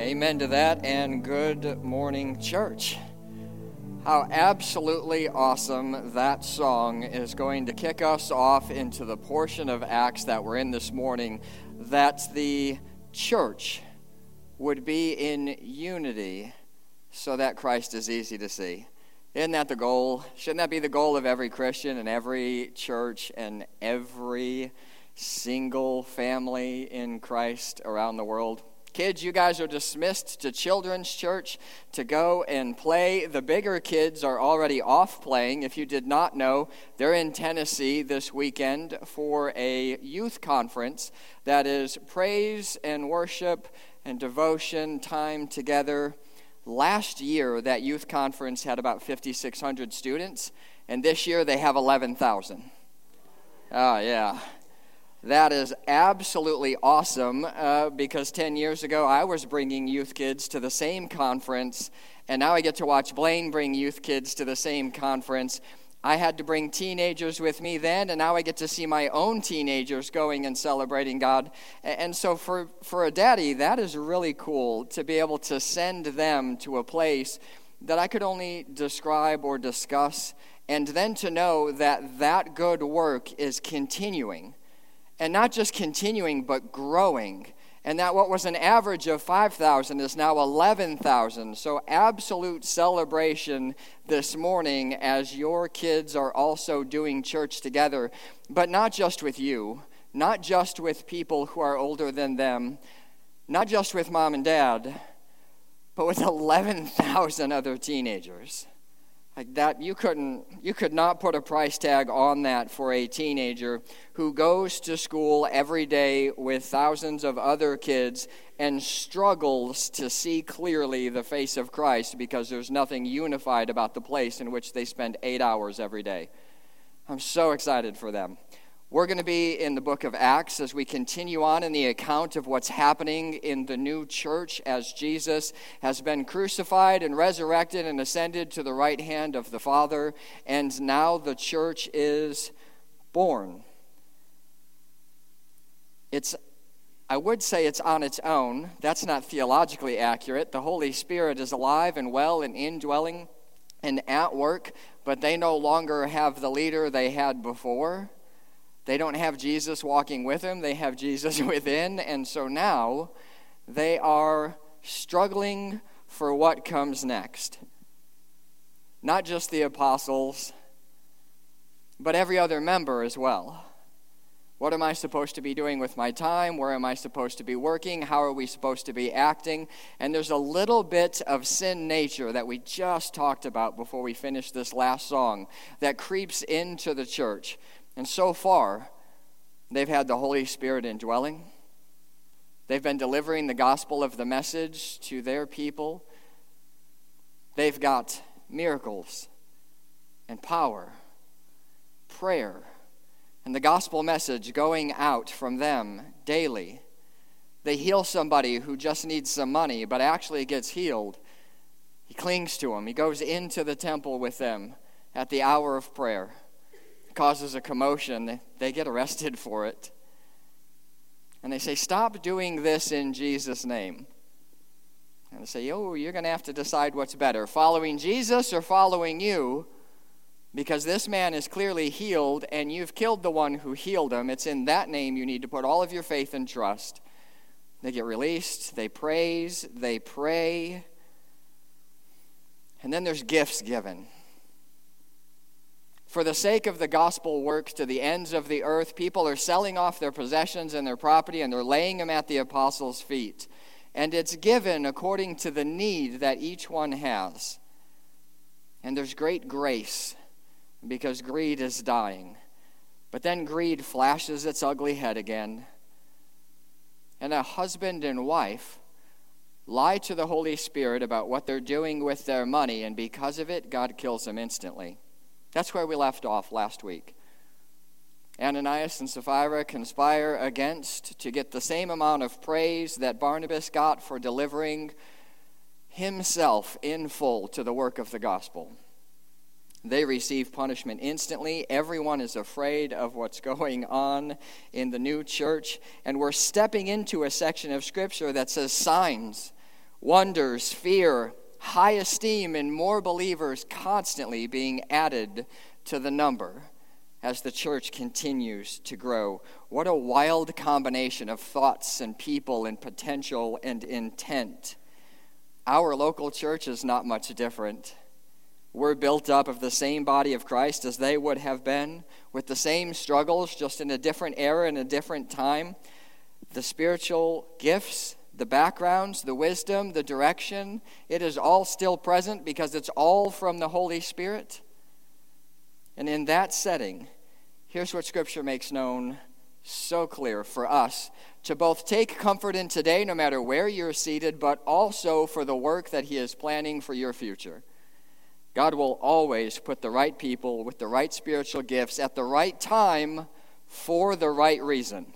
Amen to that, and good morning, church. How absolutely awesome that song is going to kick us off into the portion of Acts that we're in this morning, that the church would be in unity so that Christ is easy to see. Isn't that the goal? Shouldn't that be the goal of every Christian and every church and every single family in Christ around the world? Kids, you guys are dismissed to children's church to go and play. The bigger kids are already off playing. If you did not know, they're in Tennessee this weekend for a youth conference that is praise and worship and devotion time together. Last year, that youth conference had about 5,600 students, and this year they have 11,000. Oh, yeah. That is absolutely awesome because 10 years ago I was bringing youth kids to the same conference, and now I get to watch Blaine bring youth kids to the same conference. I had to bring teenagers with me then, and now I get to see my own teenagers going and celebrating God. And so for a daddy, that is really cool to be able to send them to a place that I could only describe or discuss, and then to know that that good work is continuing. And not just continuing, but growing. And that what was an average of 5,000 is now 11,000. So absolute celebration this morning as your kids are also doing church together. But not just with you. Not just with people who are older than them. Not just with mom and dad. But with 11,000 other teenagers. Like that, you could not put a price tag on that for a teenager who goes to school every day with thousands of other kids and struggles to see clearly the face of Christ because there's nothing unified about the place in which they spend 8 hours every day. I'm so excited for them. We're going to be in the book of Acts as we continue on in the account of what's happening in the new church as Jesus has been crucified and resurrected and ascended to the right hand of the Father, and now the church is born. I would say it's on its own. That's not theologically accurate. The Holy Spirit is alive and well and indwelling and at work, but they no longer have the leader they had before. They don't have Jesus walking with them. They have Jesus within. And so now they are struggling for what comes next. Not just the apostles, but every other member as well. What am I supposed to be doing with my time? Where am I supposed to be working? How are we supposed to be acting? And there's a little bit of sin nature that we just talked about before we finished this last song that creeps into the church. And so far, they've had the Holy Spirit indwelling. They've been delivering the gospel of the message to their people. They've got miracles and power, prayer, and the gospel message going out from them daily. They heal somebody who just needs some money, but actually gets healed. He clings to them. He goes into the temple with them at the hour of prayer. Causes a commotion. They get arrested for it. And they say, stop doing this in Jesus' name. And they say, you're going to have to decide what's better, following Jesus or following you, because this man is clearly healed and you've killed the one who healed him. It's in that name you need to put all of your faith and trust. They get released, they praise, they pray, and then there's gifts given. For the sake of the gospel work to the ends of the earth, people are selling off their possessions and their property, and they're laying them at the apostles' feet. And it's given according to the need that each one has. And there's great grace, because greed is dying. But then greed flashes its ugly head again. And a husband and wife lie to the Holy Spirit about what they're doing with their money, and because of it, God kills them instantly. That's where we left off last week. Ananias and Sapphira conspire against to get the same amount of praise that Barnabas got for delivering himself in full to the work of the gospel. They receive punishment instantly. Everyone is afraid of what's going on in the new church. And we're stepping into a section of Scripture that says signs wonders, fear, high esteem, and more believers constantly being added to the number as the church continues to grow. What a wild combination of thoughts and people and potential and intent. Our local church is not much different. We're built up of the same body of Christ as they would have been, with the same struggles, just in a different era and a different time. The spiritual gifts, the backgrounds, the wisdom, the direction, it is all still present because it's all from the Holy Spirit. And in that setting, here's what Scripture makes known so clear for us to both take comfort in today, no matter where you're seated, but also for the work that He is planning for your future. God will always put the right people with the right spiritual gifts at the right time for the right reason.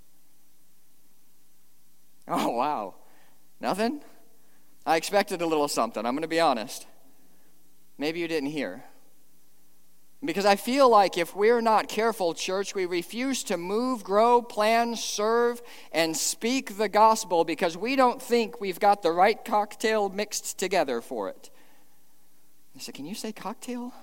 Oh, wow. Nothing? I expected a little something. I'm going to be honest. Maybe you didn't hear. Because I feel like if we're not careful, church, we refuse to move, grow, plan, serve, and speak the gospel because we don't think we've got the right cocktail mixed together for it. I said, can you say cocktail?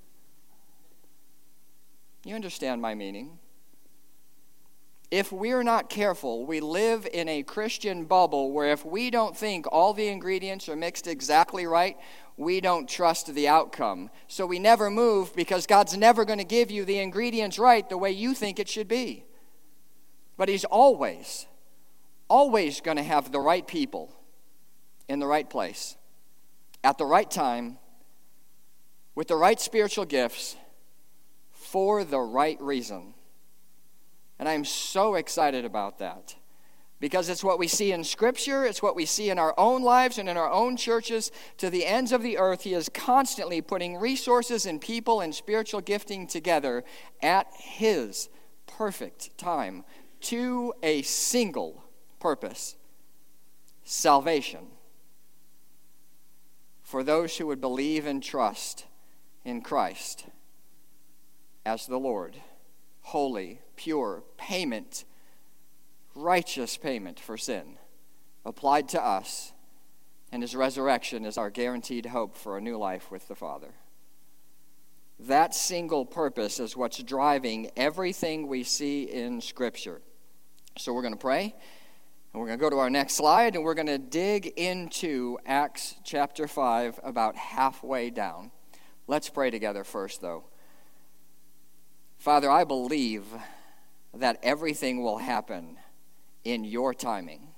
You understand my meaning. If we're not careful, we live in a Christian bubble where if we don't think all the ingredients are mixed exactly right, we don't trust the outcome. So we never move because God's never going to give you the ingredients right the way you think it should be. But He's always going to have the right people in the right place, at the right time, with the right spiritual gifts, for the right reason. And I'm so excited about that because it's what we see in Scripture, it's what we see in our own lives and in our own churches. To the ends of the earth, He is constantly putting resources and people and spiritual gifting together at His perfect time to a single purpose: salvation for those who would believe and trust in Christ as the Lord. Holy, pure payment, righteous payment for sin applied to us, and His resurrection is our guaranteed hope for a new life with the Father. That single purpose is what's driving everything we see in Scripture. So we're going to pray, and we're going to go to our next slide, and we're going to dig into Acts chapter 5 about halfway down. Let's pray together first, though. Father, I believe that everything will happen in your timing.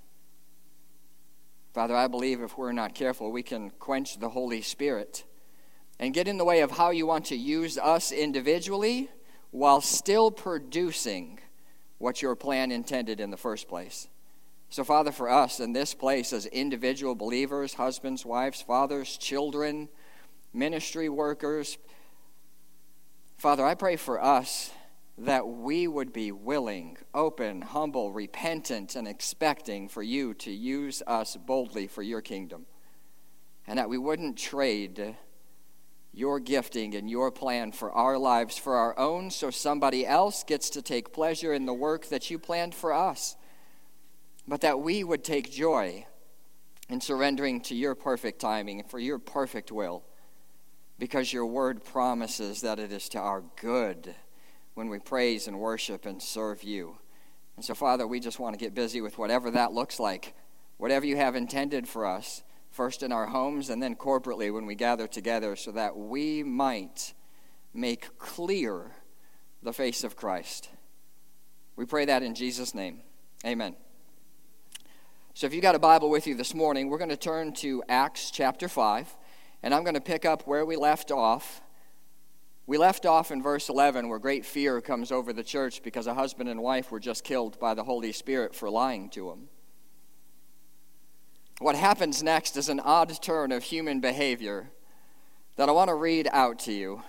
Father, I believe if we're not careful, we can quench the Holy Spirit and get in the way of how you want to use us individually while still producing what your plan intended in the first place. So, Father, for us in this place as individual believers, husbands, wives, fathers, children, ministry workers, Father, I pray for us that we would be willing, open, humble, repentant, and expecting for you to use us boldly for your kingdom. And that we wouldn't trade your gifting and your plan for our lives for our own so somebody else gets to take pleasure in the work that you planned for us. But that we would take joy in surrendering to your perfect timing and for your perfect will. Because your word promises that it is to our good when we praise and worship and serve you. And so, Father, we just want to get busy with whatever that looks like, whatever you have intended for us, first in our homes and then corporately when we gather together, so that we might make clear the face of Christ. We pray that in Jesus' name. Amen. So if you got a Bible with you this morning, we're going to turn to Acts chapter 5. And I'm going to pick up where we left off. We left off in verse 11 where great fear comes over the church because a husband and wife were just killed by the Holy Spirit for lying to him. What happens next is an odd turn of human behavior that I want to read out to you.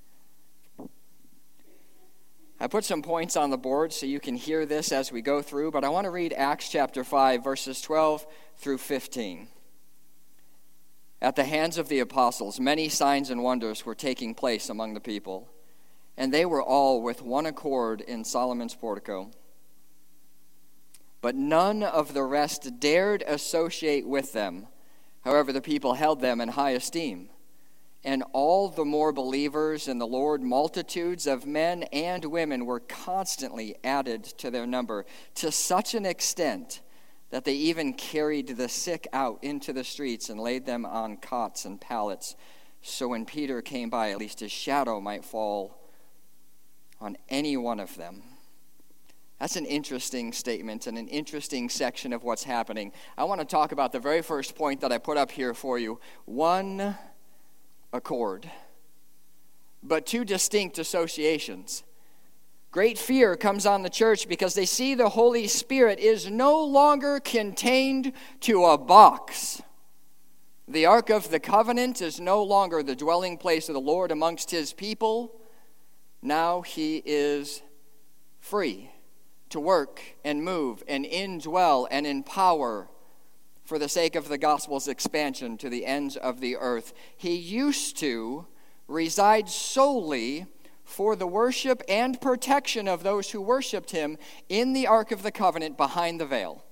I put some points on the board so you can hear this as we go through, but I want to read Acts chapter 5, verses 12 through 15. At the hands of the apostles, many signs and wonders were taking place among the people, and they were all with one accord in Solomon's portico. But none of the rest dared associate with them However, the people held them in high esteem, and all the more believers in the Lord, multitudes of men and women were constantly added to their number, to such an extent that they even carried the sick out into the streets and laid them on cots and pallets, so when Peter came by, at least his shadow might fall on any one of them. That's an interesting statement and an interesting section of what's happening. I want to talk about the very first point that I put up here for you. One accord, but two distinct associations. Great fear comes on the church because they see the Holy Spirit is no longer contained to a box. The Ark of the Covenant is no longer the dwelling place of the Lord amongst his people. Now he is free to work and move and indwell and empower for the sake of the gospel's expansion to the ends of the earth. He used to reside solely for the worship and protection of those who worshiped him in the Ark of the Covenant behind the veil.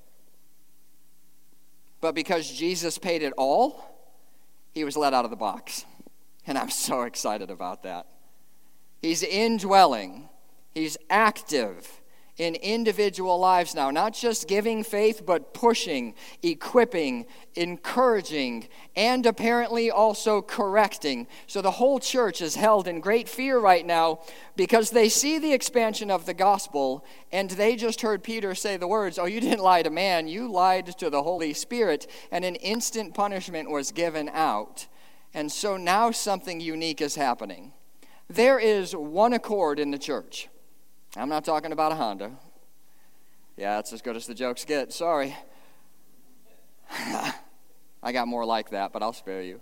But because Jesus paid it all, he was let out of the box. And I'm so excited about that. He's indwelling. He's active in individual lives now, not just giving faith, but pushing, equipping, encouraging, and apparently also correcting. So the whole church is held in great fear right now because they see the expansion of the gospel, and they just heard Peter say the words, "Oh, you didn't lie to man, you lied to the Holy Spirit," and an instant punishment was given out. And so now something unique is happening. There is one accord in the church. I'm not talking about a Honda. Yeah, that's as good as the jokes get. Sorry. I got more like that, but I'll spare you.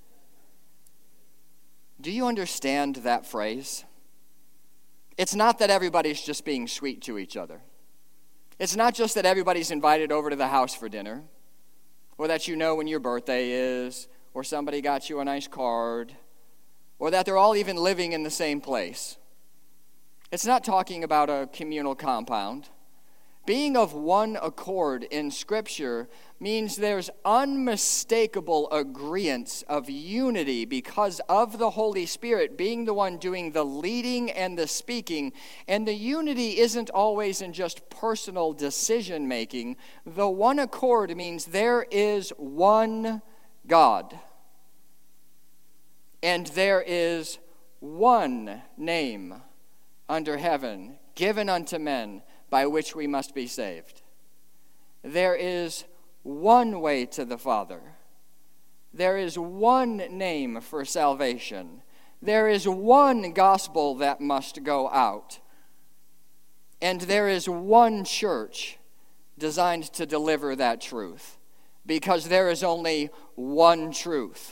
Do you understand that phrase? It's not that everybody's just being sweet to each other. It's not just that everybody's invited over to the house for dinner, or that you know when your birthday is, or somebody got you a nice card, or that they're all even living in the same place. It's not talking about a communal compound. Being of one accord in Scripture means there's unmistakable agreement of unity because of the Holy Spirit being the one doing the leading and the speaking. And the unity isn't always in just personal decision making. The one accord means there is one God. And there is one name under heaven given unto men by which we must be saved. There is one way to the Father. There is one name for salvation. There is one gospel that must go out. And there is one church designed to deliver that truth, because there is only one truth.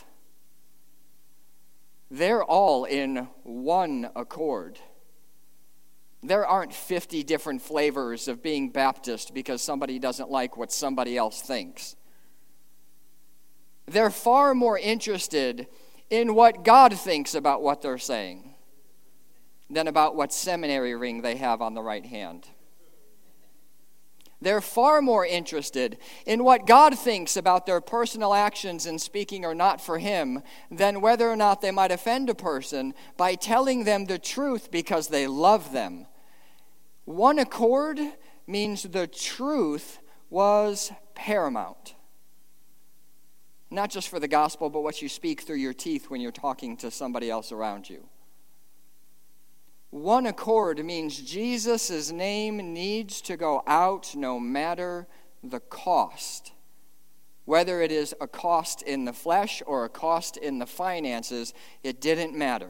They're all in one accord. There aren't 50 different flavors of being Baptist because somebody doesn't like what somebody else thinks. They're far more interested in what God thinks about what they're saying than about what seminary ring they have on the right hand. They're far more interested in what God thinks about their personal actions in speaking or not for Him than whether or not they might offend a person by telling them the truth because they love them. One accord means the truth was paramount. Not just for the gospel, but what you speak through your teeth when you're talking to somebody else around you. One accord means Jesus' name needs to go out no matter the cost. Whether it is a cost in the flesh or a cost in the finances, it didn't matter.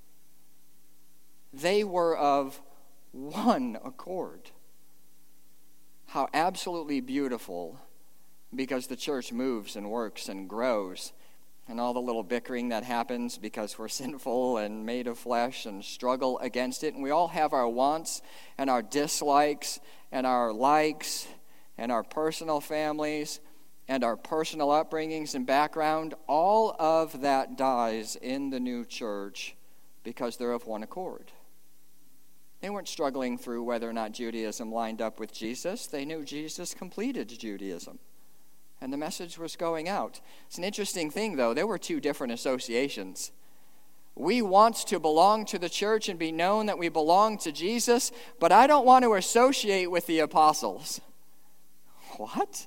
They were of one accord. How absolutely beautiful, because the church moves and works and grows, and all the little bickering that happens because we're sinful and made of flesh and struggle against it. And we all have our wants and our dislikes and our likes and our personal families and our personal upbringings and background. All of that dies in the new church because they're of one accord. They weren't struggling through whether or not Judaism lined up with Jesus. They knew Jesus completed Judaism. and the message was going out. It's an interesting thing, though. There were two different associations. We want to belong to the church and be known that we belong to Jesus, but I don't want to associate with the apostles. What?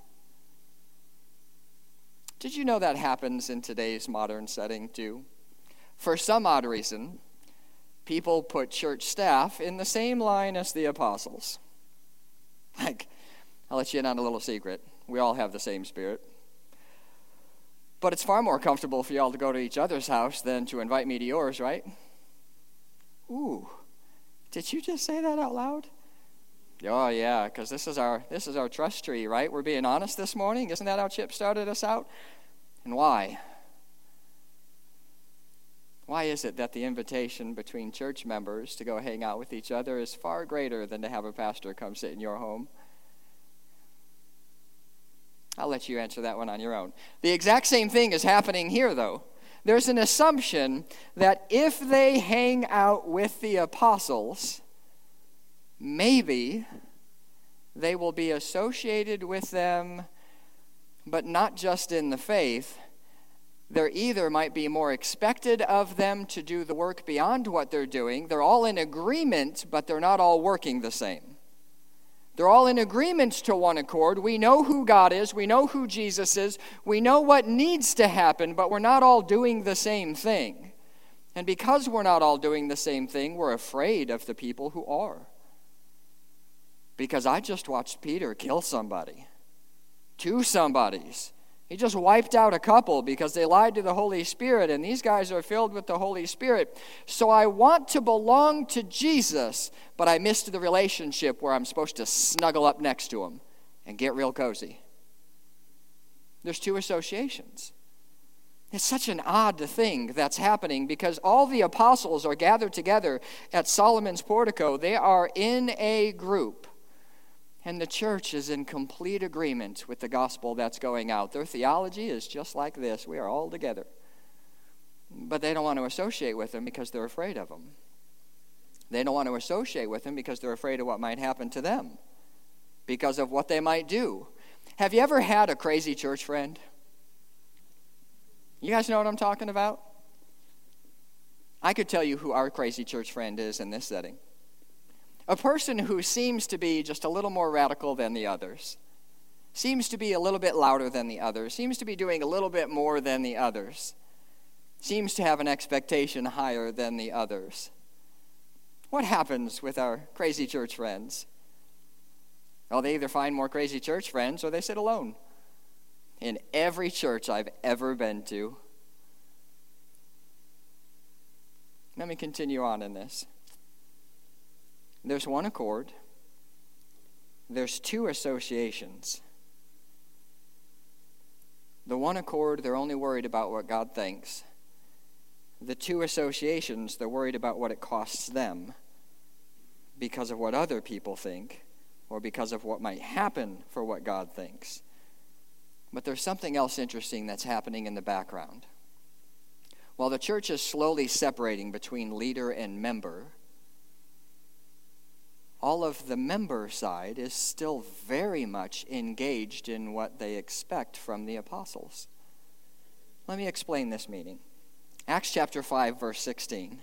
Did you know that happens in today's modern setting, too? For some odd reason, people put church staff in the same line as the apostles. Like, I'll let you in on a little secret. We all have the same spirit. But it's far more comfortable for y'all to go to each other's house than to invite me to yours, right? Ooh, did you just say that out loud? Oh, yeah, because this is our trust tree, right? We're being honest this morning. Isn't that how Chip started us out? And why? Why is it that the invitation between church members to go hang out with each other is far greater than to have a pastor come sit in your home? I'll let you answer that one on your own. The exact same thing is happening here, though. There's an assumption that if they hang out with the apostles, maybe they will be associated with them, but not just in the faith. There either might be more expected of them to do the work beyond what they're doing. They're all in agreement, but they're not all working the same. They're all in agreement to one accord. We know who God is. We know who Jesus is. We know what needs to happen, but we're not all doing the same thing. And because we're not all doing the same thing, we're afraid of the people who are. Because I just watched Peter kill somebody. 2 somebodies. He just wiped out a couple because they lied to the Holy Spirit, and these guys are filled with the Holy Spirit. So I want to belong to Jesus, but I missed the relationship where I'm supposed to snuggle up next to him and get real cozy. There's 2 associations. It's such an odd thing that's happening because all the apostles are gathered together at Solomon's portico. They are in a group. And the church is in complete agreement with the gospel that's going out. Their theology is just like this. We are all together. But they don't want to associate with them because they're afraid of them. They don't want to associate with them because they're afraid of what might happen to them, because of what they might do. Have you ever had a crazy church friend? You guys know what I'm talking about? I could tell you who our crazy church friend is in this setting. A person who seems to be just a little more radical than the others, seems to be a little bit louder than the others, seems to be doing a little bit more than the others, seems to have an expectation higher than the others. What happens with our crazy church friends? Well, they either find more crazy church friends or they sit alone. In every church I've ever been to. Let me continue on in this. There's one accord. There's 2 associations. The one accord, they're only worried about what God thinks. The 2 associations, they're worried about what it costs them because of what other people think or because of what might happen for what God thinks. But there's something else interesting that's happening in the background. While the church is slowly separating between leader and member, all of the member side is still very much engaged in what they expect from the apostles. Let me explain this meaning. Acts chapter 5, verse 16.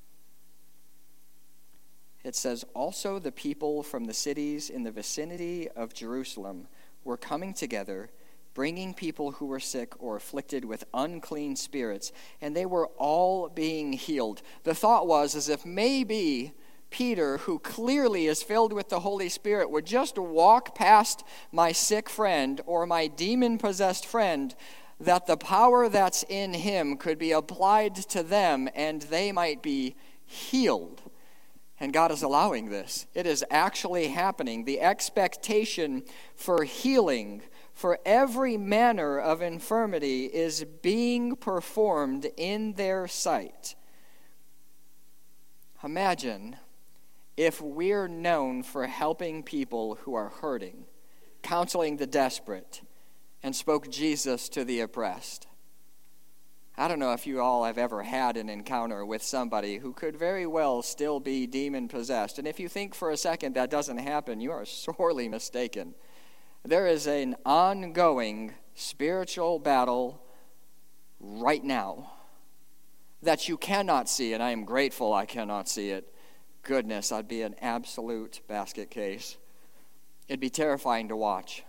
It says, "Also the people from the cities in the vicinity of Jerusalem were coming together, bringing people who were sick or afflicted with unclean spirits, and they were all being healed." The thought was as if maybe Peter, who clearly is filled with the Holy Spirit, would just walk past my sick friend or my demon-possessed friend, that the power that's in him could be applied to them and they might be healed. And God is allowing this. It is actually happening. The expectation for healing, for every manner of infirmity, is being performed in their sight. Imagine if we're known for helping people who are hurting, counseling the desperate, and spoke Jesus to the oppressed. I don't know if you all have ever had an encounter with somebody who could very well still be demon-possessed. And if you think for a second that doesn't happen, you are sorely mistaken. There is an ongoing spiritual battle right now that you cannot see, and I am grateful I cannot see it. Goodness, I'd be an absolute basket case. It'd be terrifying to watch.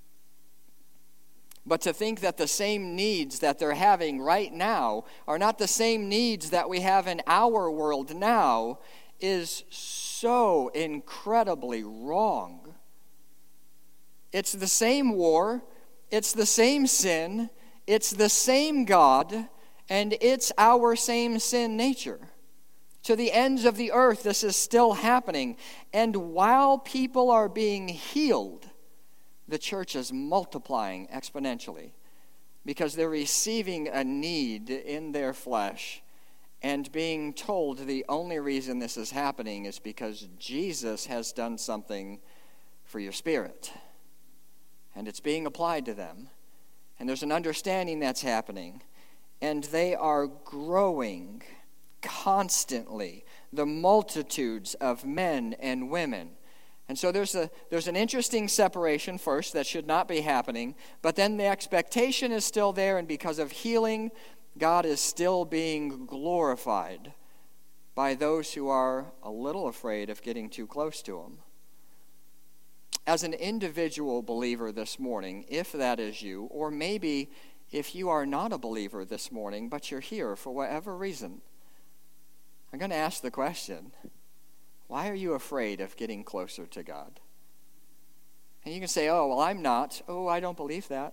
But to think that the same needs that they're having right now are not the same needs that we have in our world now is so incredibly wrong. It's the same war, it's the same sin, it's the same God, and it's our same sin nature. To the ends of the earth, this is still happening. And while people are being healed, the church is multiplying exponentially because they're receiving a need in their flesh and being told the only reason this is happening is because Jesus has done something for your spirit. And it's being applied to them. And there's an understanding that's happening. And they are growing constantly, the multitudes of men and women. And so there's an interesting separation first that should not be happening, but then the expectation is still there, and because of healing, God is still being glorified by those who are a little afraid of getting too close to Him. As an individual believer this morning, if that is you, or maybe if you are not a believer this morning, but you're here for whatever reason, I'm going to ask the question, why are you afraid of getting closer to God? And you can say, oh, well, I'm not. Oh, I don't believe that.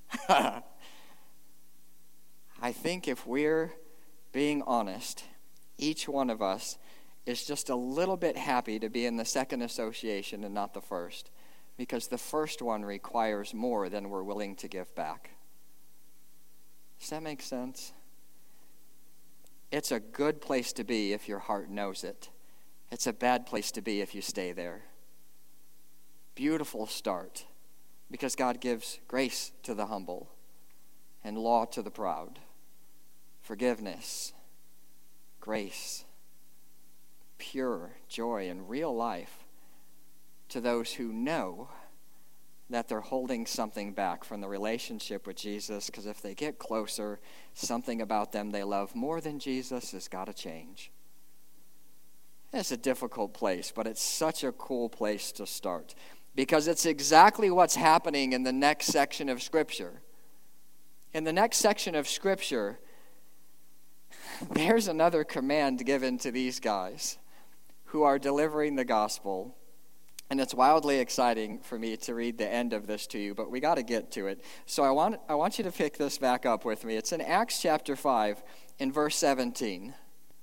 I think if we're being honest, each one of us is just a little bit happy to be in the second association and not the first, because the first one requires more than we're willing to give back. Does that make sense? It's a good place to be if your heart knows it. It's a bad place to be if you stay there. Beautiful start, because God gives grace to the humble and law to the proud. Forgiveness, grace, pure joy and real life to those who know that they're holding something back from the relationship with Jesus, because if they get closer, something about them they love more than Jesus has got to change. It's a difficult place, but it's such a cool place to start, because it's exactly what's happening in the next section of Scripture. In the next section of Scripture, there's another command given to these guys who are delivering the gospel. And it's wildly exciting for me to read the end of this to you, but we got to get to it. So I want you to pick this back up with me. It's in Acts chapter 5 in verse 17.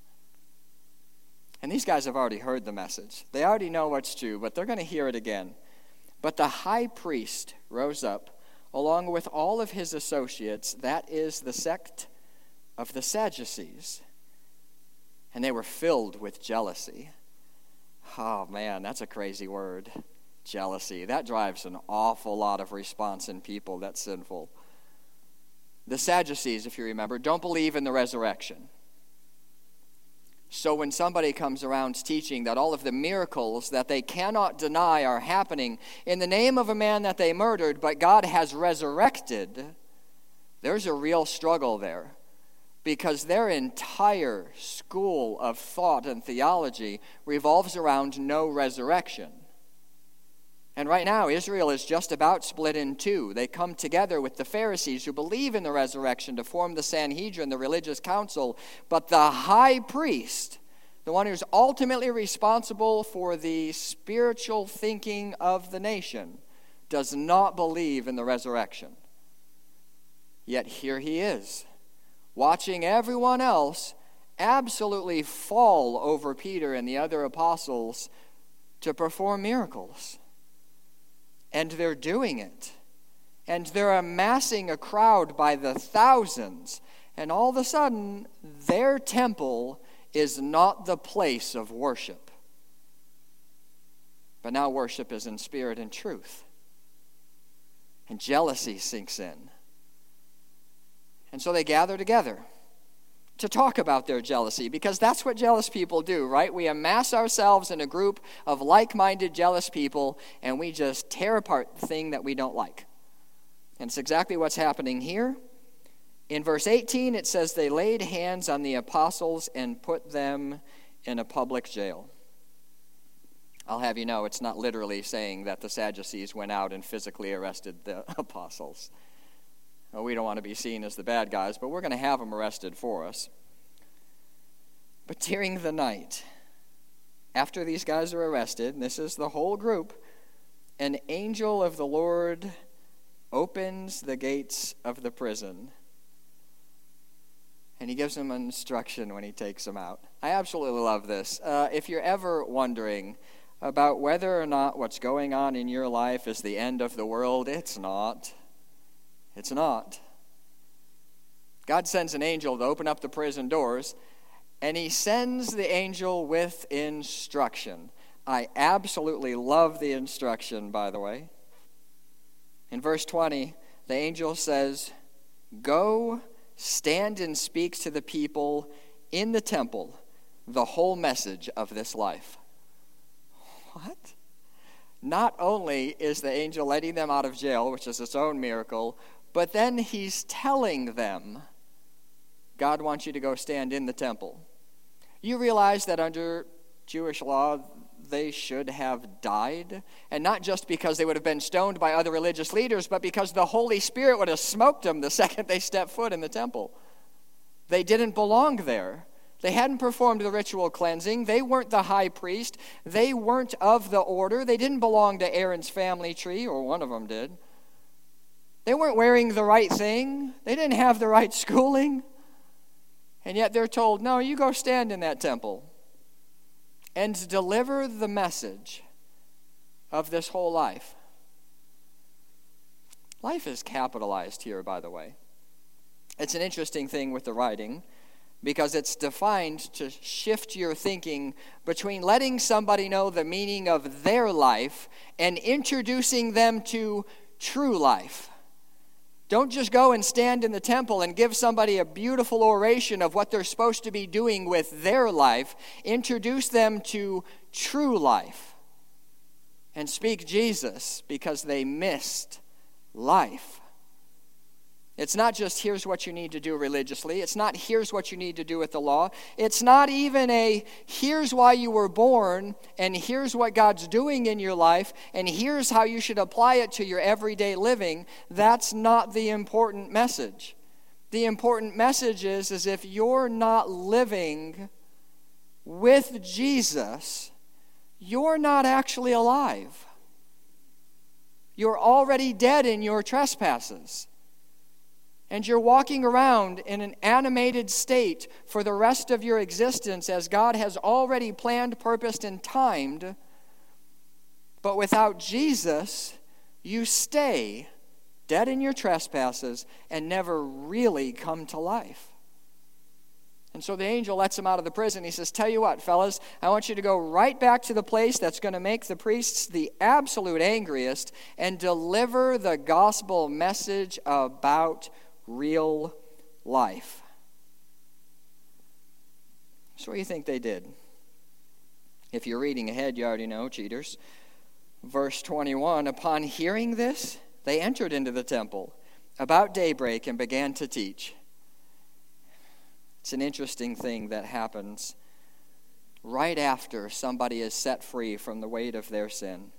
And these guys have already heard the message. They already know what's true, but they're going to hear it again. But the high priest rose up, along with all of his associates, that is the sect of the Sadducees. And they were filled with jealousy. Oh man, that's a crazy word. Jealousy. That drives an awful lot of response in people that's sinful. The Sadducees, if you remember, don't believe in the resurrection. So when somebody comes around teaching that all of the miracles that they cannot deny are happening in the name of a man that they murdered, but God has resurrected, there's a real struggle there. Because their entire school of thought and theology revolves around no resurrection. And right now, Israel is just about split in two. They come together with the Pharisees who believe in the resurrection to form the Sanhedrin, the religious council. But the high priest, the one who's ultimately responsible for the spiritual thinking of the nation, does not believe in the resurrection. Yet here he is, watching everyone else absolutely fall over Peter and the other apostles to perform miracles. And they're doing it. And they're amassing a crowd by the thousands. And all of a sudden, their temple is not the place of worship. But now worship is in spirit and truth. And jealousy sinks in. And so they gather together to talk about their jealousy, because that's what jealous people do, right? We amass ourselves in a group of like-minded jealous people, and we just tear apart the thing that we don't like. And it's exactly what's happening here. In verse 18, it says, they laid hands on the apostles and put them in a public jail. I'll have you know, it's not literally saying that the Sadducees went out and physically arrested the apostles. Well, we don't want to be seen as the bad guys, but we're going to have them arrested for us. But during the night, after these guys are arrested, and this is the whole group, an angel of the Lord opens the gates of the prison. And he gives them an instruction when he takes them out. I absolutely love this. If you're ever wondering about whether or not what's going on in your life is the end of the world, it's not. It's not. God sends an angel to open up the prison doors, and he sends the angel with instruction. I absolutely love the instruction, by the way. In verse 20, the angel says, "Go, stand and speak to the people in the temple the whole message of this life." What? Not only is the angel letting them out of jail, which is its own miracle, but then he's telling them, God wants you to go stand in the temple. You realize that under Jewish law, they should have died, and not just because they would have been stoned by other religious leaders, but because the Holy Spirit would have smoked them the second they stepped foot in the temple. They didn't belong there. They hadn't performed the ritual cleansing. They weren't the high priest. They weren't of the order. They didn't belong to Aaron's family tree, or one of them did. They weren't wearing the right thing. They didn't have the right schooling. And yet they're told, no, you go stand in that temple and deliver the message of this whole life. Life is capitalized here, by the way. It's an interesting thing with the writing because it's defined to shift your thinking between letting somebody know the meaning of their life and introducing them to true life. Don't just go and stand in the temple and give somebody a beautiful oration of what they're supposed to be doing with their life. Introduce them to true life and speak Jesus because they missed life. It's not just here's what you need to do religiously. It's not here's what you need to do with the law. It's not even a here's why you were born and here's what God's doing in your life and here's how you should apply it to your everyday living. That's not the important message. The important message is if you're not living with Jesus, you're not actually alive. You're already dead in your trespasses. And you're walking around in an animated state for the rest of your existence as God has already planned, purposed, and timed. But without Jesus, you stay dead in your trespasses and never really come to life. And so the angel lets him out of the prison. He says, tell you what, fellas, I want you to go right back to the place that's going to make the priests the absolute angriest and deliver the gospel message about real life. So what do you think they did? If you're reading ahead, you already know, cheaters. Verse 21, upon hearing this, they entered into the temple about daybreak and began to teach. It's an interesting thing that happens right after somebody is set free from the weight of their sin.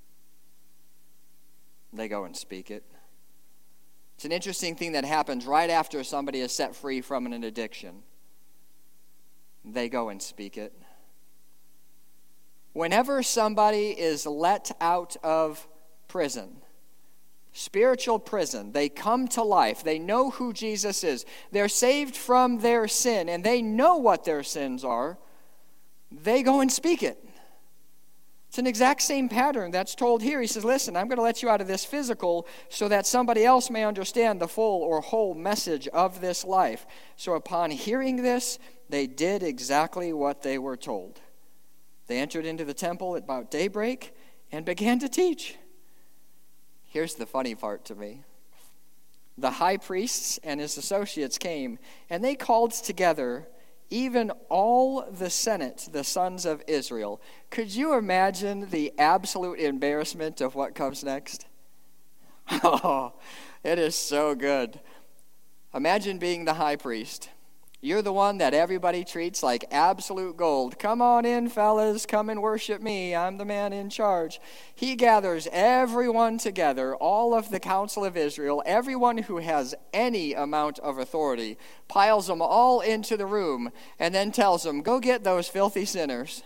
They go and speak it. It's an interesting thing that happens right after somebody is set free from an addiction. They go and speak it. Whenever somebody is let out of prison, spiritual prison, they come to life. They know who Jesus is. They're saved from their sin, and they know what their sins are. They go and speak it. It's an exact same pattern that's told here. He says, listen, I'm going to let you out of this physical so that somebody else may understand the full or whole message of this life. So upon hearing this, they did exactly what they were told. They entered into the temple at about daybreak and began to teach. Here's the funny part to me. The high priests and his associates came, and they called together even all the Senate, the sons of Israel. Could you imagine the absolute embarrassment of what comes next? Oh, It is so good. Imagine being the high priest. You're the one that everybody treats like absolute gold. Come on in, fellas. Come and worship me. I'm the man in charge. He gathers everyone together, all of the council of Israel, everyone who has any amount of authority, piles them all into the room, and then tells them, go get those filthy sinners.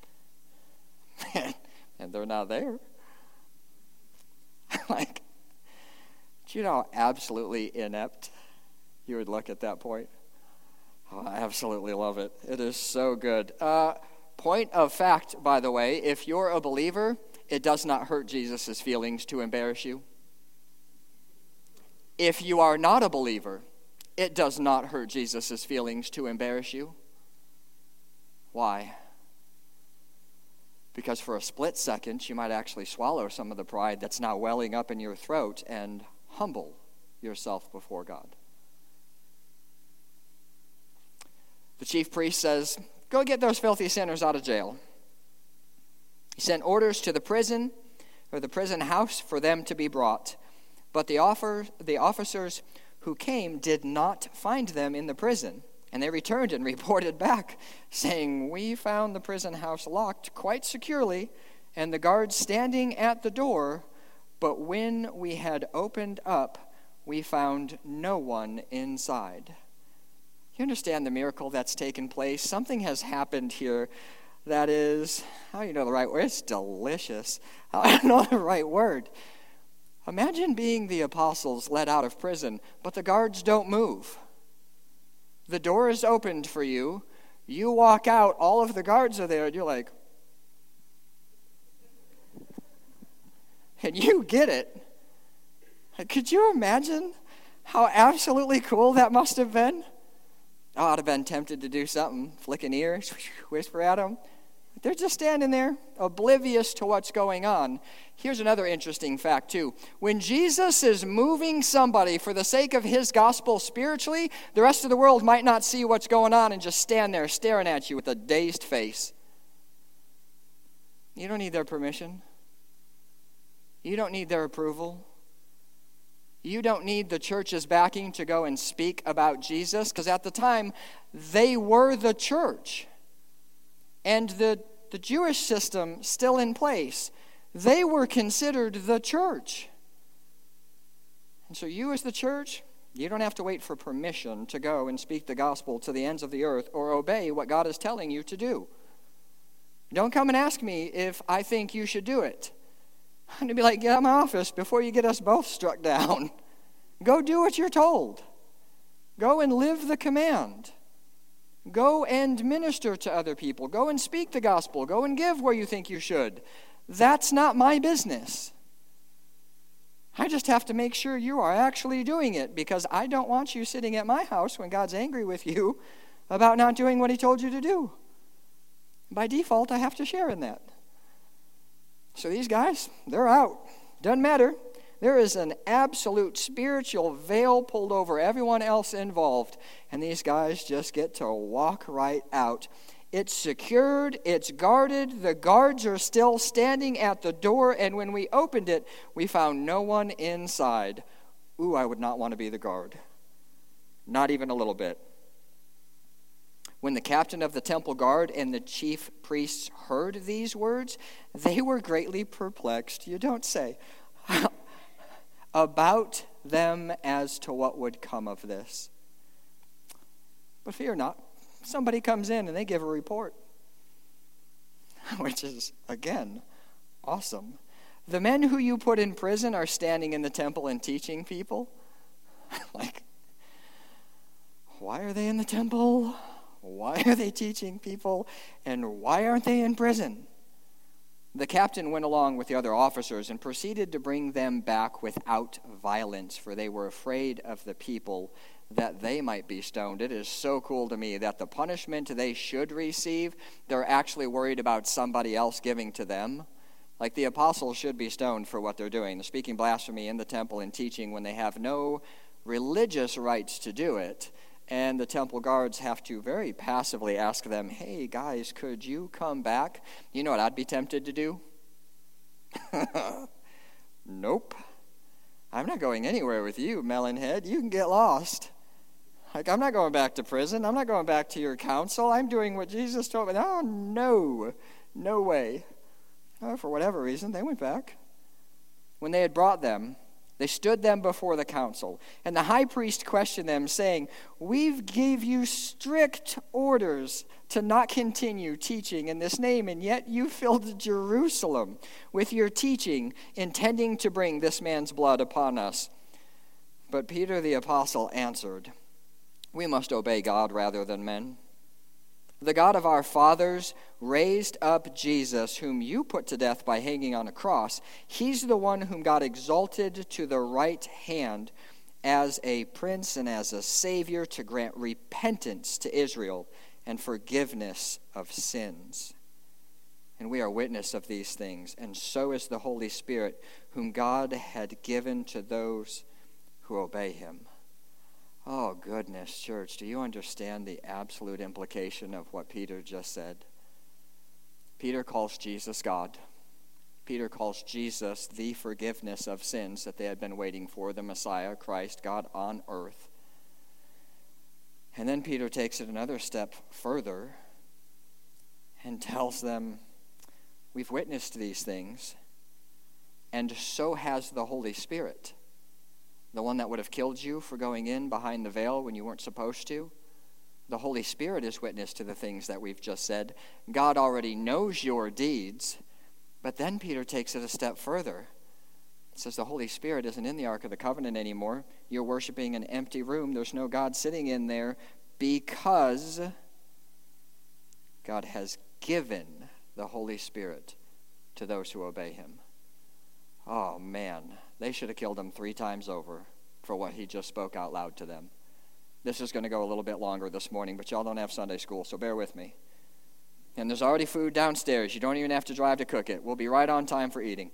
And they're not there. Like, do you know how absolutely inept you would look at that point? Oh, I absolutely love it. It is so good. Point of fact, by the way, if you're a believer, it does not hurt Jesus' feelings to embarrass you. If you are not a believer, it does not hurt Jesus' feelings to embarrass you. Why? Because for a split second, you might actually swallow some of the pride that's now welling up in your throat and humble yourself before God. The chief priest says, go get those filthy sinners out of jail. He sent orders to the prison house for them to be brought. But the officers who came did not find them in the prison. And they returned and reported back, saying, we found the prison house locked quite securely, and the guards standing at the door. But when we had opened up, we found no one inside. You understand the miracle that's taken place? Something has happened here that is, how do you know the right word? It's delicious. I don't know the right word. Imagine being the apostles let out of prison, but the guards don't move. The door is opened for you. You walk out, all of the guards are there, and you're like, and you get it. Could you imagine how absolutely cool that must have been? Oh, I'd have been tempted to do something, flick an ear, whisper at them. They're just standing there, oblivious to what's going on. Here's another interesting fact, too. When Jesus is moving somebody for the sake of his gospel spiritually, the rest of the world might not see what's going on and just stand there staring at you with a dazed face. You don't need their permission. You don't need their approval. You don't need the church's backing to go and speak about Jesus, because at the time, they were the church. And the Jewish system still in place. They were considered the church. And so you as the church, you don't have to wait for permission to go and speak the gospel to the ends of the earth or obey what God is telling you to do. Don't come and ask me if I think you should do it. I'm going to be like, get out of my office before you get us both struck down. Go do what you're told. Go and live the command. Go and minister to other people. Go and speak the gospel. Go and give where you think you should. That's not my business. I just have to make sure you are actually doing it, because I don't want you sitting at my house when God's angry with you about not doing what he told you to do. By default, I have to share in that. So these guys, they're out. Doesn't matter. There is an absolute spiritual veil pulled over everyone else involved, and these guys just get to walk right out. It's secured, it's guarded, the guards are still standing at the door, and when we opened it, we found no one inside. Ooh, I would not want to be the guard. Not even a little bit. When the captain of the temple guard and the chief priests heard these words, they were greatly perplexed, you don't say, about them as to what would come of this. But fear not. Somebody comes in and they give a report, which is, again, awesome. The men who you put in prison are standing in the temple and teaching people. Like, why are they in the temple? Why are they teaching people? And why aren't they in prison? The captain went along with the other officers and proceeded to bring them back without violence, for they were afraid of the people, that they might be stoned. It is so cool to me that the punishment they should receive, they're actually worried about somebody else giving to them. Like, the apostles should be stoned for what they're doing. They're speaking blasphemy in the temple and teaching when they have no religious rights to do it. And the temple guards have to very passively ask them, hey, guys, could you come back? You know what I'd be tempted to do? Nope. I'm not going anywhere with you, melonhead. You can get lost. Like, I'm not going back to prison. I'm not going back to your council. I'm doing what Jesus told me. Oh, no way. Oh, for whatever reason, they went back. When they had brought them, they stood them before the council. And the high priest questioned them, saying, "We gave you strict orders to not continue teaching in this name, and yet you filled Jerusalem with your teaching, intending to bring this man's blood upon us." But Peter the apostle answered, "We must obey God rather than men. The God of our fathers raised up Jesus, whom you put to death by hanging on a cross. He's the one whom God exalted to the right hand as a prince and as a savior to grant repentance to Israel and forgiveness of sins. And we are witness of these things, and so is the Holy Spirit, whom God had given to those who obey him." Oh, goodness, church, do you understand the absolute implication of what Peter just said? Peter calls Jesus God. Peter calls Jesus the forgiveness of sins that they had been waiting for, the Messiah, Christ, God on earth. And then Peter takes it another step further and tells them, we've witnessed these things, and so has the Holy Spirit. The one that would have killed you for going in behind the veil when you weren't supposed to. The Holy Spirit is witness to the things that we've just said. God already knows your deeds. But then Peter takes it a step further. It says the Holy Spirit isn't in the Ark of the Covenant anymore. You're worshiping an empty room. There's no God sitting in there because God has given the Holy Spirit to those who obey him. Oh, man. They should have killed him 3 times over for what he just spoke out loud to them. This is going to go a little bit longer this morning, but y'all don't have Sunday school, so bear with me. And there's already food downstairs. You don't even have to drive to cook it. We'll be right on time for eating.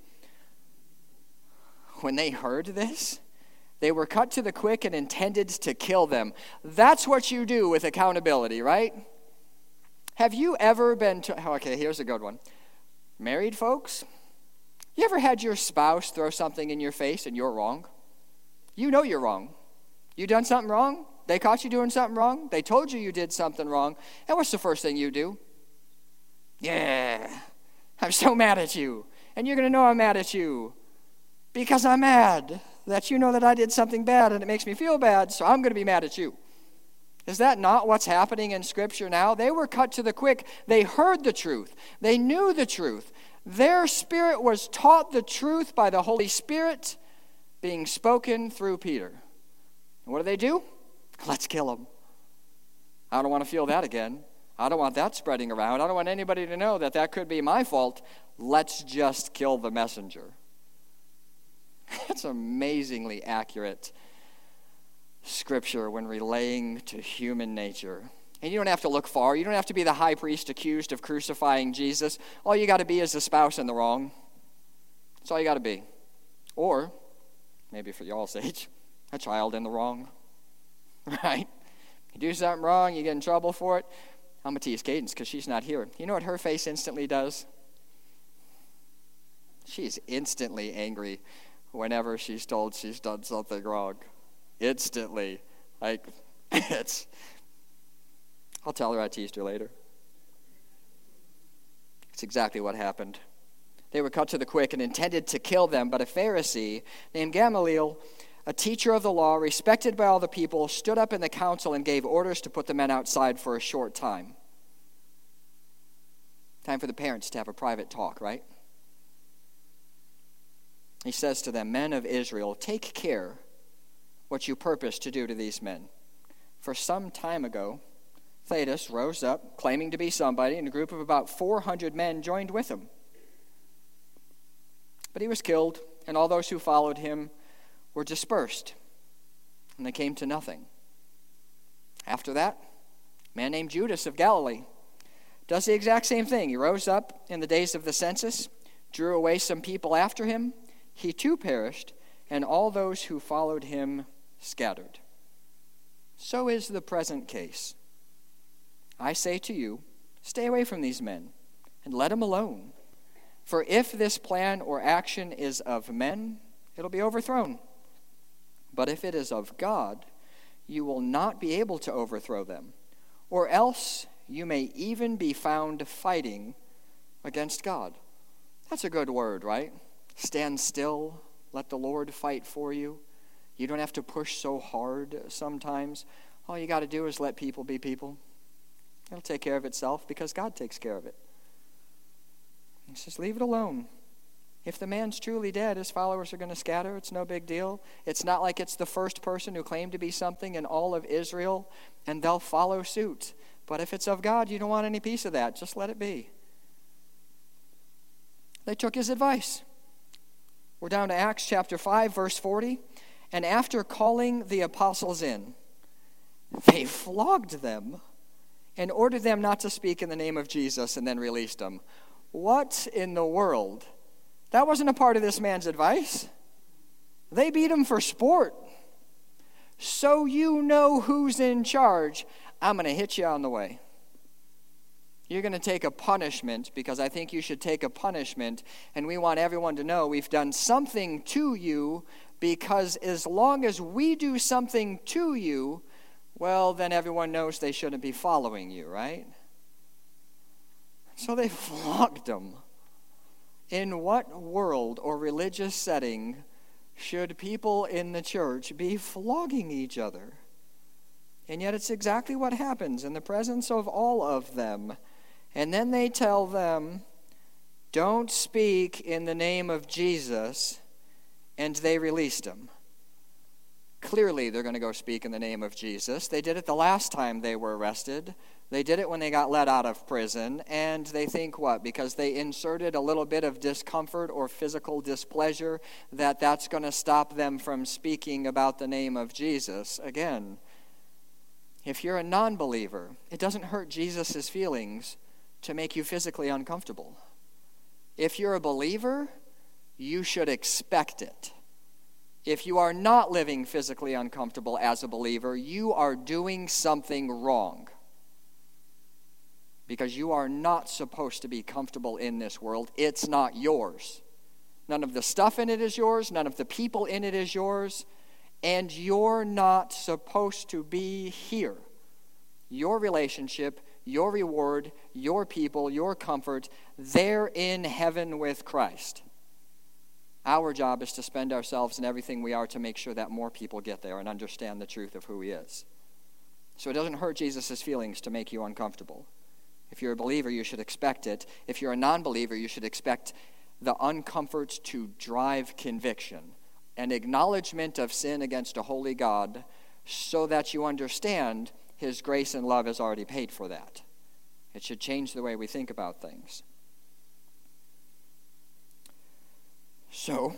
When they heard this, they were cut to the quick and intended to kill them. That's what you do with accountability, right? Have you ever been okay, here's a good one. Married folks? You ever had your spouse throw something in your face and you're wrong? You know you're wrong. You done something wrong? They caught you doing something wrong? They told you you did something wrong. And what's the first thing you do? Yeah, I'm so mad at you. And you're going to know I'm mad at you because I'm mad that you know that I did something bad and it makes me feel bad, so I'm going to be mad at you. Is that not what's happening in Scripture now? They were cut to the quick. They heard the truth. They knew the truth. Their spirit was taught the truth by the Holy Spirit being spoken through Peter. And what do? Let's kill him. I don't want to feel that again. I don't want that spreading around. I don't want anybody to know that could be my fault. Let's just kill the messenger. That's amazingly accurate Scripture when relaying to human nature. And you don't have to look far. You don't have to be the high priest accused of crucifying Jesus. All you got to be is the spouse in the wrong. That's all you got to be. Or, maybe for y'all's age, a child in the wrong. Right? You do something wrong, you get in trouble for it. I'm going to tease Cadence because she's not here. You know what her face instantly does? She's instantly angry whenever she's told she's done something wrong. Instantly. Like, I'll tell her I teased her later. It's exactly what happened. They were cut to the quick and intended to kill them, but a Pharisee named Gamaliel, a teacher of the law, respected by all the people, stood up in the council and gave orders to put the men outside for a short time. Time for the parents to have a private talk, right? He says to them, "Men of Israel, take care what you purpose to do to these men. For some time ago, Theudas rose up, claiming to be somebody, and a group of about 400 men joined with him. But he was killed, and all those who followed him were dispersed, and they came to nothing. After that, a man named Judas of Galilee does the exact same thing. He rose up in the days of the census, drew away some people after him. He too perished, and all those who followed him scattered. So is the present case. I say to you, stay away from these men, and let them alone. For if this plan or action is of men, it'll be overthrown. But if it is of God, you will not be able to overthrow them, or else you may even be found fighting against God. That's a good word, right? Stand still, let the Lord fight for you. You don't have to push so hard sometimes. All you got to do is let people be people. It'll take care of itself because God takes care of it. He says, leave it alone. If the man's truly dead, his followers are going to scatter. It's no big deal. It's not like it's the first person who claimed to be something in all of Israel, and they'll follow suit. But if it's of God, you don't want any piece of that. Just let it be. They took his advice. We're down to Acts chapter 5, verse 40. And after calling the apostles in, they flogged them and ordered them not to speak in the name of Jesus, and then released them. What in the world? That wasn't a part of this man's advice. They beat him for sport. So you know who's in charge. I'm going to hit you on the way. You're going to take a punishment because I think you should take a punishment, and we want everyone to know we've done something to you, because as long as we do something to you, well, then everyone knows they shouldn't be following you, right? So they flogged him. In what world or religious setting should people in the church be flogging each other? And yet it's exactly what happens in the presence of all of them. And then they tell them, don't speak in the name of Jesus, and they released him. Clearly they're going to go speak in the name of Jesus. They did it the last time they were arrested. They did it when they got let out of prison, and they think what? Because they inserted a little bit of discomfort or physical displeasure, that's going to stop them from speaking about the name of Jesus. Again, if you're a non-believer, it doesn't hurt Jesus' feelings to make you physically uncomfortable. If you're a believer, you should expect it. If you are not living physically uncomfortable as a believer, you are doing something wrong. Because you are not supposed to be comfortable in this world. It's not yours. None of the stuff in it is yours. None of the people in it is yours. And you're not supposed to be here. Your relationship, your reward, your people, your comfort, they're in heaven with Christ. Our job is to spend ourselves and everything we are to make sure that more people get there and understand the truth of who he is. So it doesn't hurt Jesus' feelings to make you uncomfortable. If you're a believer, you should expect it. If you're a non-believer, you should expect the uncomfort to drive conviction, an acknowledgement of sin against a holy God, so that you understand his grace and love has already paid for that. It should change the way we think about things. So,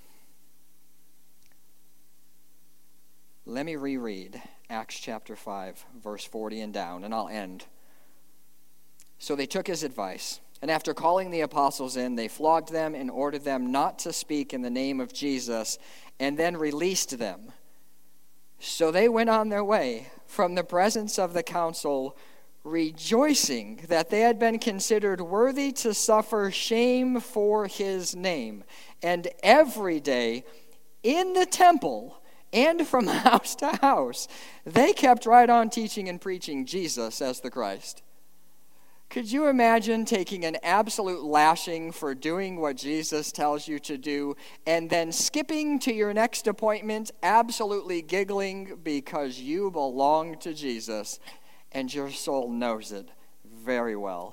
let me reread Acts chapter 5, verse 40 and down, and I'll end. So they took his advice, and after calling the apostles in, they flogged them and ordered them not to speak in the name of Jesus, and then released them. So they went on their way from the presence of the council, rejoicing that they had been considered worthy to suffer shame for his name. And every day in the temple and from house to house, they kept right on teaching and preaching Jesus as the Christ. Could you imagine taking an absolute lashing for doing what Jesus tells you to do and then skipping to your next appointment, absolutely giggling because you belong to Jesus and your soul knows it very well?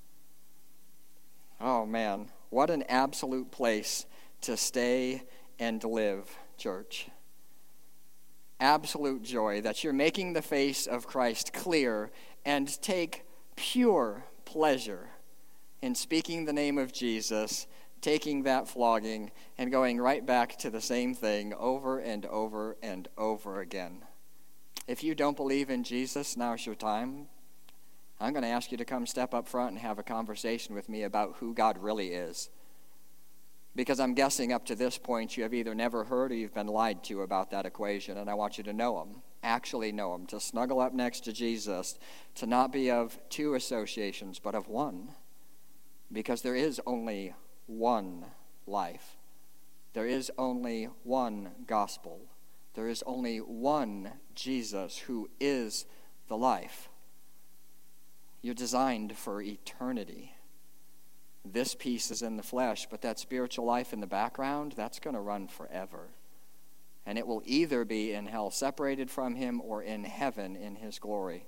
Oh man, what an absolute place to stay and live, church. Absolute joy that you're making the face of Christ clear and take pure pleasure in speaking the name of Jesus, taking that flogging, and going right back to the same thing over and over and over again. If you don't believe in Jesus, now's your time. I'm going to ask you to come step up front and have a conversation with me about who God really is. Because I'm guessing up to this point you have either never heard or you've been lied to about that equation, and I want you to know him, actually know him, to snuggle up next to Jesus, to not be of two associations, but of one. Because there is only one life. There is only one gospel. There is only one Jesus who is the life. You're designed for eternity. This piece is in the flesh, but that spiritual life in the background, that's going to run forever. And it will either be in hell separated from him or in heaven in his glory.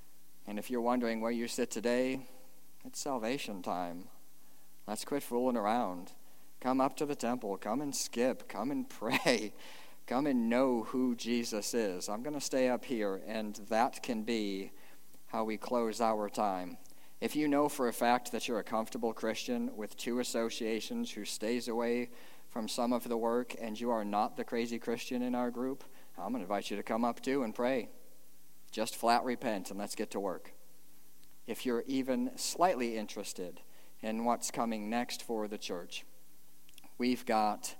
And if you're wondering where you sit today, it's salvation time. Let's quit fooling around. Come up to the temple. Come and skip. Come and pray. Come and know who Jesus is. I'm going to stay up here, and that can be how we close our time. If you know for a fact that you're a comfortable Christian with two associations who stays away from some of the work and you are not the crazy Christian in our group, I'm going to invite you to come up too and pray. Just flat repent and let's get to work. If you're even slightly interested in what's coming next for the church, we've got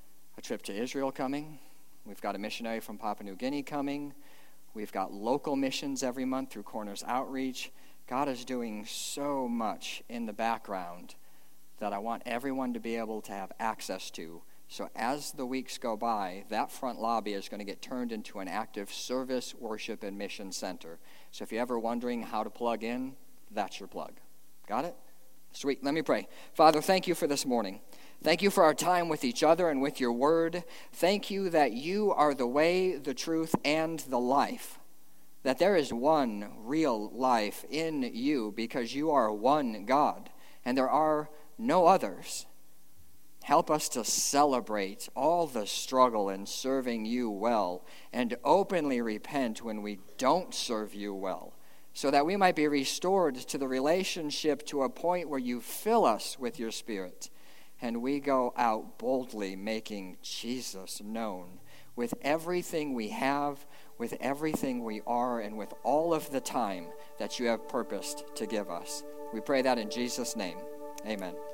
a trip to Israel coming. We've got a missionary from Papua New Guinea coming. We've got local missions every month through Corners Outreach. God is doing so much in the background that I want everyone to be able to have access to. So as the weeks go by, that front lobby is going to get turned into an active service, worship, and mission center. So if you're ever wondering how to plug in, that's your plug. Got it? Sweet. Let me pray. Father, thank you for this morning. Thank you for our time with each other and with your word. Thank you that you are the way, the truth, and the life. That there is one real life in you because you are one God and there are no others. Help us to celebrate all the struggle in serving you well and openly repent when we don't serve you well, so that we might be restored to the relationship to a point where you fill us with your Spirit and we go out boldly making Jesus known with everything we have, with everything we are, and with all of the time that you have purposed to give us. We pray that in Jesus' name. Amen.